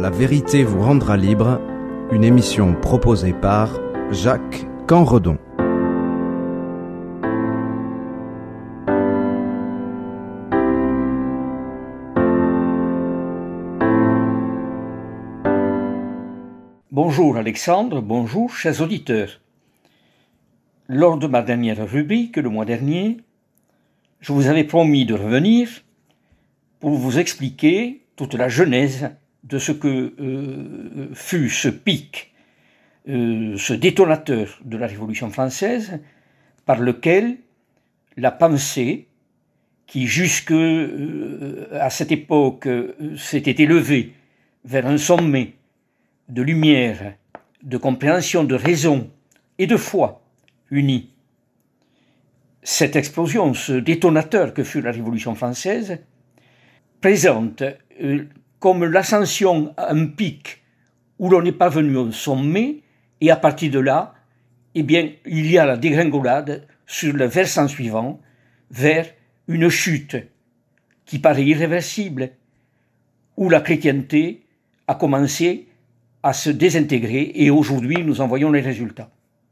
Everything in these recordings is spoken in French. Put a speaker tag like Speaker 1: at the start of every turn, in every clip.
Speaker 1: La vérité vous rendra libre, une émission proposée par Jacques Canredon.
Speaker 2: Bonjour Alexandre, bonjour chers auditeurs. Lors de ma dernière rubrique, le mois dernier, je vous avais promis de revenir pour vous expliquer toute la genèse de ce que fut ce pic, ce détonateur de la Révolution française, par lequel la pensée, qui jusque à cette époque s'était élevée vers un sommet de lumière, de compréhension, de raison et de foi unie. Cette explosion, ce détonateur que fut la Révolution française, présente comme l'ascension à un pic où l'on n'est pas venu au sommet, et à partir de là, eh bien, il y a la dégringolade sur le versant suivant, vers une chute qui paraît irréversible, où la chrétienté a commencé à se désintégrer, et aujourd'hui nous en voyons les résultats.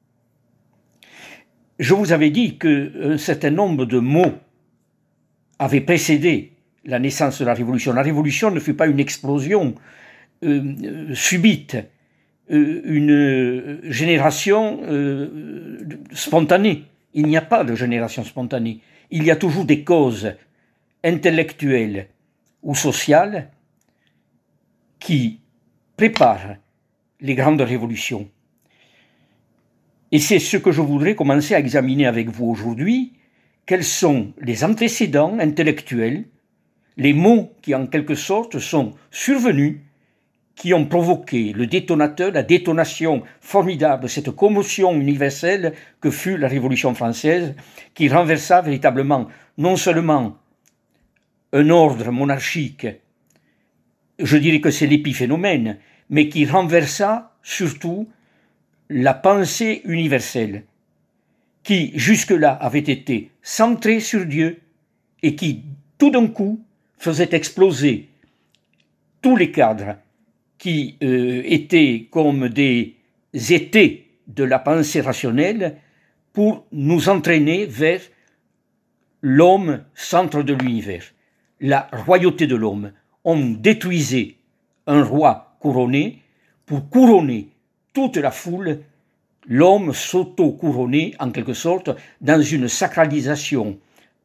Speaker 2: Je vous avais dit qu'un certain nombre de mots avaient précédé la naissance de la Révolution. La Révolution ne fut pas une explosion subite, une génération spontanée. Il n'y a pas de génération spontanée. Il y a toujours des causes intellectuelles ou sociales qui préparent les grandes révolutions. Et c'est ce que je voudrais commencer à examiner avec vous aujourd'hui. Quels sont les antécédents intellectuels, les mots qui en quelque sorte sont survenus, qui ont provoqué le détonateur, la détonation formidable, cette commotion universelle que fut la Révolution française, qui renversa véritablement non seulement un ordre monarchique, je dirais que c'est l'épiphénomène, mais qui renversa surtout la pensée universelle, qui jusque-là avait été centrée sur Dieu et qui, tout d'un coup, faisait exploser tous les cadres qui étaient comme des étés de la pensée rationnelle pour nous entraîner vers l'homme, centre de l'univers, la royauté de l'homme. On détruisait un roi couronné pour couronner toute la foule. L'homme s'auto-couronnait en quelque sorte dans une sacralisation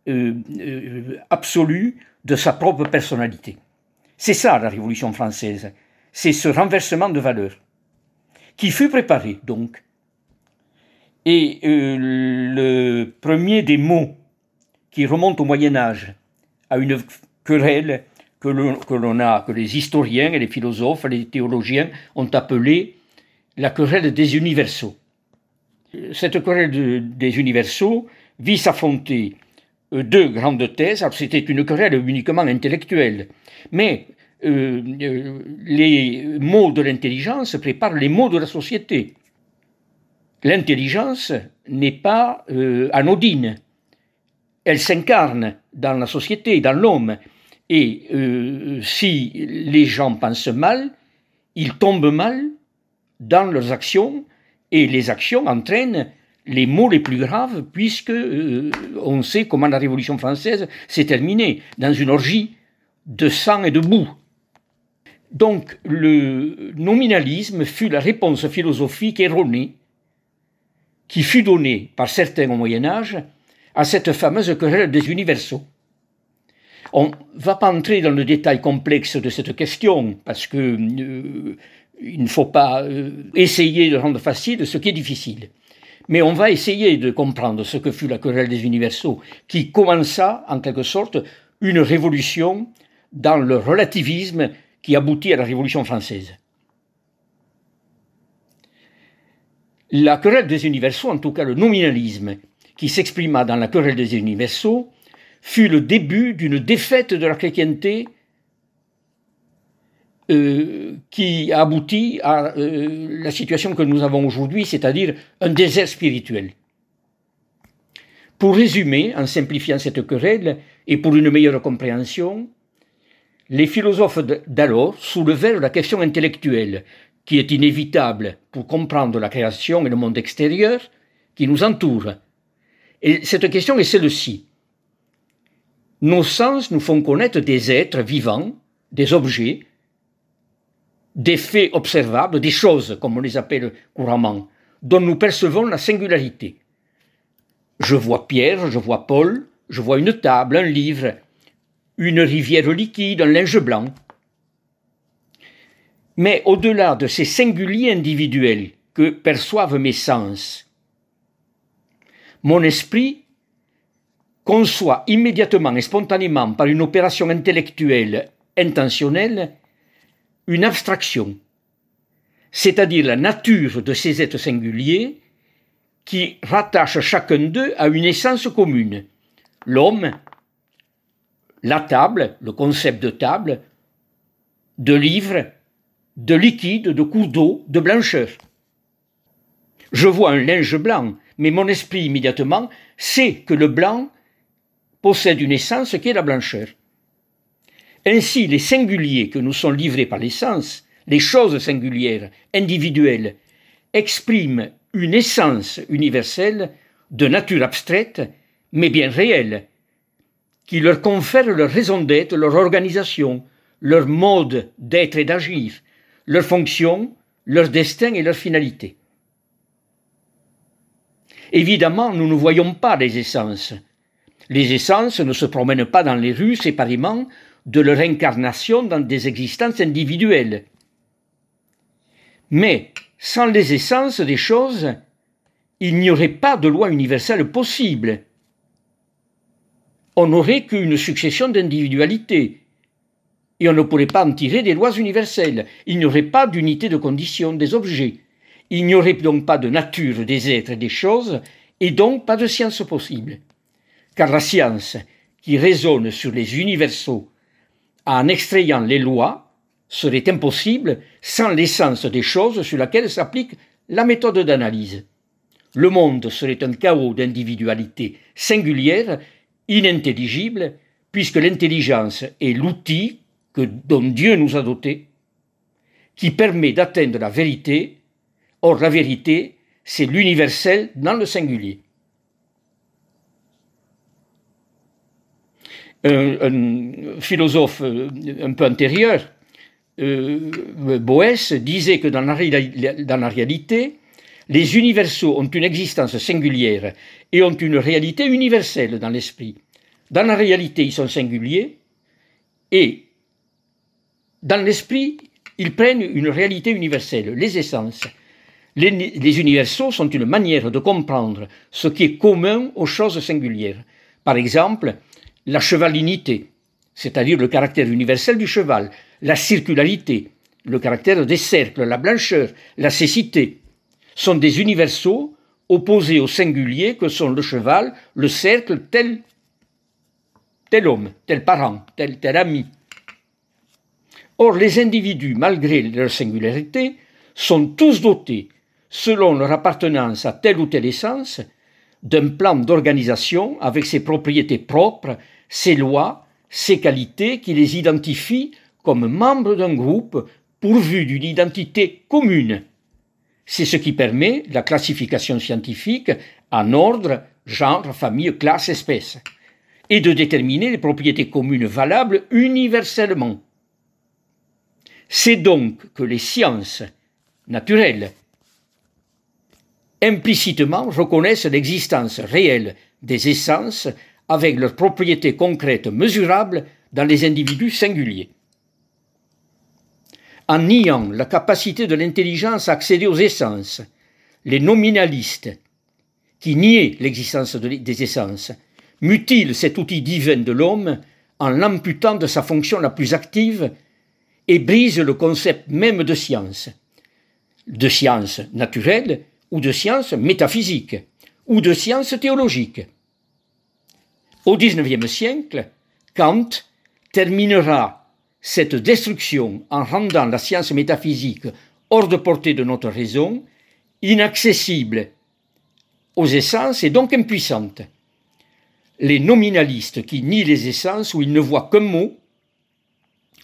Speaker 2: absolue de sa propre personnalité. C'est ça la Révolution française, c'est ce renversement de valeurs qui fut préparé donc. Et le premier des mots qui remonte au Moyen-Âge à une querelle que les historiens et les philosophes, les théologiens ont appelée la querelle des universaux. Cette querelle des universaux vit s'affronter deux grandes thèses. Alors c'était une querelle uniquement intellectuelle, mais les mots de l'intelligence préparent les mots de la société. L'intelligence n'est pas anodine, elle s'incarne dans la société, dans l'homme, et si les gens pensent mal, ils tombent mal dans leurs actions, et les actions entraînent les maux les plus graves, puisque on sait comment la Révolution française s'est terminée, dans une orgie de sang et de boue. Donc le nominalisme fut la réponse philosophique erronée qui fut donnée par certains au Moyen-Âge à cette fameuse querelle des universaux. On ne va pas entrer dans le détail complexe de cette question, parce que il ne faut pas essayer de rendre facile ce qui est difficile. Mais on va essayer de comprendre ce que fut la querelle des universaux, qui commença, en quelque sorte, une révolution dans le relativisme qui aboutit à la Révolution française. La querelle des universaux, en tout cas le nominalisme, qui s'exprima dans la querelle des universaux, fut le début d'une défaite de la chrétienté qui aboutit à la situation que nous avons aujourd'hui, c'est-à-dire un désert spirituel. Pour résumer, en simplifiant cette querelle, et pour une meilleure compréhension, Les philosophes d'alors soulevèrent la question intellectuelle, qui est inévitable pour comprendre la création et le monde extérieur qui nous entoure. Et cette question est celle-ci. Nos sens nous font connaître des êtres vivants, des objets, des faits observables, des choses, comme on les appelle couramment, dont nous percevons la singularité. Je vois Pierre, je vois Paul, je vois une table, un livre, une rivière liquide, un linge blanc. Mais au-delà de ces singuliers individuels que perçoivent mes sens, mon esprit conçoit immédiatement et spontanément par une opération intellectuelle intentionnelle une abstraction, c'est-à-dire la nature de ces êtres singuliers qui rattachent chacun d'eux à une essence commune. L'homme, la table, le concept de table, de livre, de liquide, de cours d'eau, de blancheur. Je vois un linge blanc, mais mon esprit immédiatement sait que le blanc possède une essence qui est la blancheur. Ainsi, les singuliers que nous sont livrés par les sens, les choses singulières, individuelles, expriment une essence universelle de nature abstraite, mais bien réelle, qui leur confère leur raison d'être, leur organisation, leur mode d'être et d'agir, leur fonction, leur destin et leur finalité. Évidemment, nous ne voyons pas les essences. Les essences ne se promènent pas dans les rues séparément de leur incarnation dans des existences individuelles. Mais, sans les essences des choses, il n'y aurait pas de loi universelle possible. On n'aurait qu'une succession d'individualités, et on ne pourrait pas en tirer des lois universelles. Il n'y aurait pas d'unité de condition des objets. Il n'y aurait donc pas de nature des êtres et des choses, et donc pas de science possible. Car la science, qui raisonne sur les universaux en extrayant les lois, serait impossible sans l'essence des choses sur laquelle s'applique la méthode d'analyse. Le monde serait un chaos d'individualités singulières, inintelligibles, puisque l'intelligence est l'outil dont Dieu nous a dotés, qui permet d'atteindre la vérité. Or, la vérité, c'est l'universel dans le singulier. Un philosophe un peu antérieur, Boès, disait que dans la réalité, les universaux ont une existence singulière et ont une réalité universelle dans l'esprit. Dans la réalité, ils sont singuliers et dans l'esprit, ils prennent une réalité universelle, les essences. Les universaux sont une manière de comprendre ce qui est commun aux choses singulières. Par exemple, la chevalinité, c'est-à-dire le caractère universel du cheval, la circularité, le caractère des cercles, la blancheur, la cécité, sont des universaux opposés au singulier que sont le cheval, le cercle, tel homme, tel parent, tel ami. Or, les individus, malgré leur singularité, sont tous dotés, selon leur appartenance à telle ou telle essence, d'un plan d'organisation avec ses propriétés propres, ses lois, ses qualités qui les identifient comme membres d'un groupe pourvu d'une identité commune. C'est ce qui permet la classification scientifique en ordre, genre, famille, classe, espèce, et de déterminer les propriétés communes valables universellement. C'est donc que les sciences naturelles implicitement reconnaissent l'existence réelle des essences avec leurs propriétés concrètes mesurables dans les individus singuliers. En niant la capacité de l'intelligence à accéder aux essences, les nominalistes, qui niaient l'existence des essences, mutilent cet outil divin de l'homme en l'amputant de sa fonction la plus active et brisent le concept même de science naturelle ou de science métaphysique ou de science théologique. Au XIXe siècle, Kant terminera cette destruction en rendant la science métaphysique hors de portée de notre raison, inaccessible aux essences et donc impuissante. Les nominalistes qui nient les essences où ils ne voient qu'un mot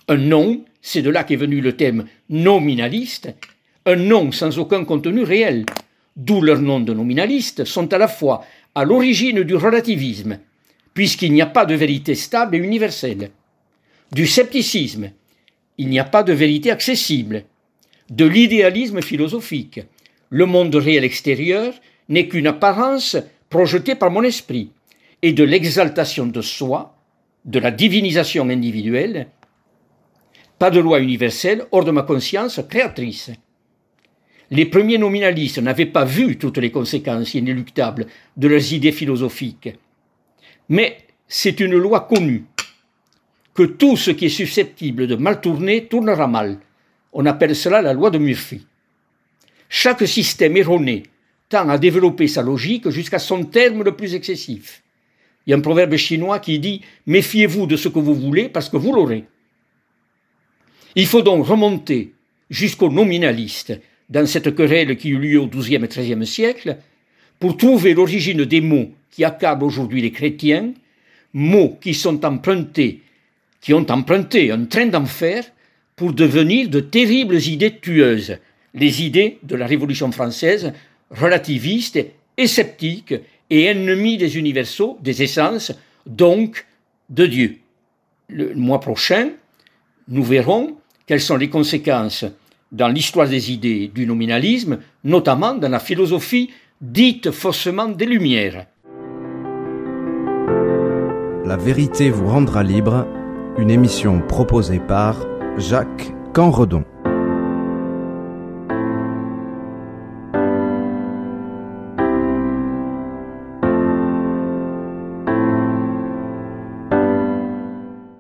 Speaker 2: Un non, c'est de là qu'est venu le terme nominaliste, un non sans aucun contenu réel, d'où leur nom de nominalistes, sont à la fois à l'origine du relativisme, puisqu'il n'y a pas de vérité stable et universelle, du scepticisme, il n'y a pas de vérité accessible, de l'idéalisme philosophique, le monde réel extérieur n'est qu'une apparence projetée par mon esprit, et de l'exaltation de soi, de la divinisation individuelle, pas de loi universelle hors de ma conscience créatrice. Les premiers nominalistes n'avaient pas vu toutes les conséquences inéluctables de leurs idées philosophiques. Mais c'est une loi connue, que tout ce qui est susceptible de mal tourner tournera mal. On appelle cela la loi de Murphy. Chaque système erroné tend à développer sa logique jusqu'à son terme le plus excessif. Il y a un proverbe chinois qui dit « Méfiez-vous de ce que vous voulez parce que vous l'aurez ». Il faut donc remonter jusqu'aux nominalistes dans cette querelle qui eut lieu au XIIe et XIIIe siècle pour trouver l'origine des mots qui accablent aujourd'hui les chrétiens, mots qui ont emprunté un train d'enfer pour devenir de terribles idées tueuses, les idées de la Révolution française, relativistes et sceptiques et ennemis des universaux, des essences, donc de Dieu. Le mois prochain, nous verrons quelles sont les conséquences dans l'histoire des idées du nominalisme, notamment dans la philosophie dite faussement des Lumières.
Speaker 1: La vérité vous rendra libre, une émission proposée par Jacques Canredon.